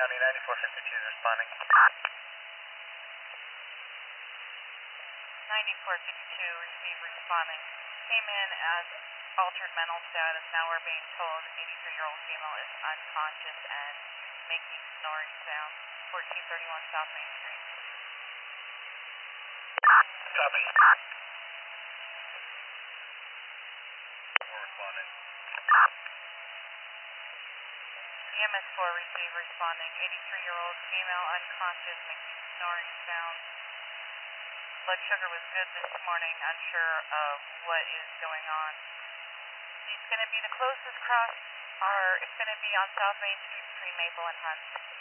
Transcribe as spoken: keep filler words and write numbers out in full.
County, ninety-four fifty-two is responding. ninety-four fifty-two, receive responding. Came in as altered mental status. Now we're being told eighty-three-year-old female is unconscious and making snoring sounds. fourteen thirty-one South Main Street. Copy. We're responding. E M S four, receive responding. eighty-three-year-old female unconscious making snoring sounds. Blood sugar was good this morning, unsure of what is going on. She's going to be the closest cross, or it's going to be on South Main Street between Maple and Hunt.